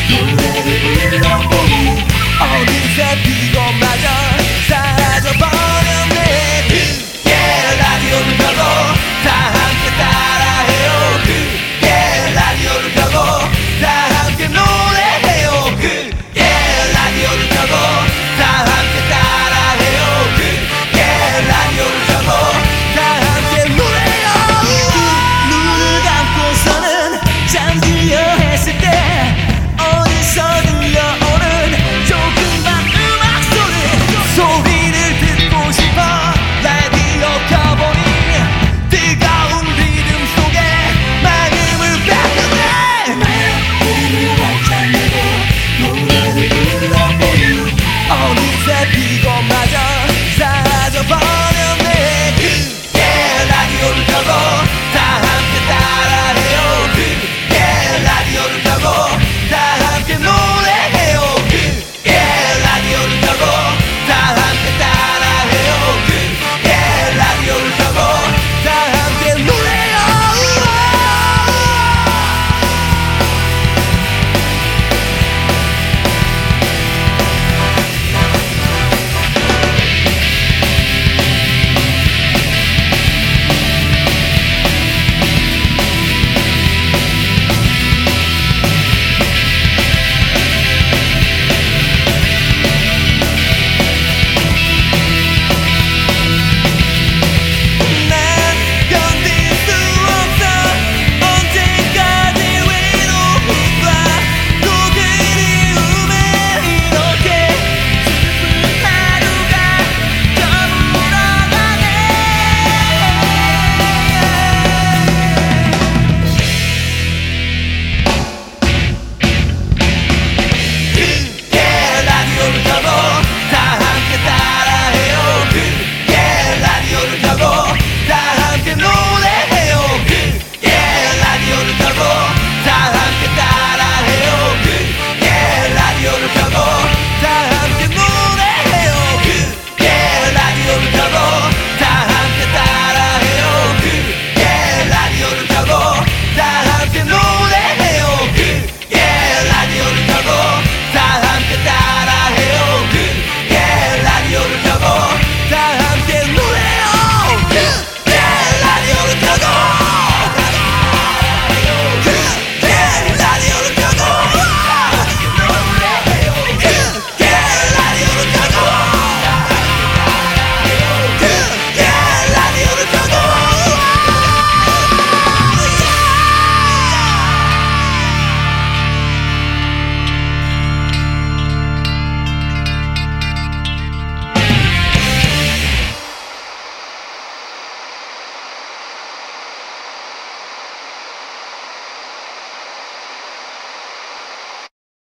노래를 불러보니 어느새 비고 마저 사라져버렸네. 그게 라디오를 켜고 다 함께 따라해요. 그게 라디오를 켜고 다 함께 노래해요. 그게 라디오를 켜고 다 함께 따라해요. 그게 라디오를 켜고 다 함께 노래해요. 눈을 감고서는 잠들려 했을 때 어디서 들려오는 조그만 음악 소리를 듣고 싶어 라디오 켜보니 뜨거운 리듬 속에 마음을 뺏겼네. 마음을 활짝 내고 노래를 불러보니 어느새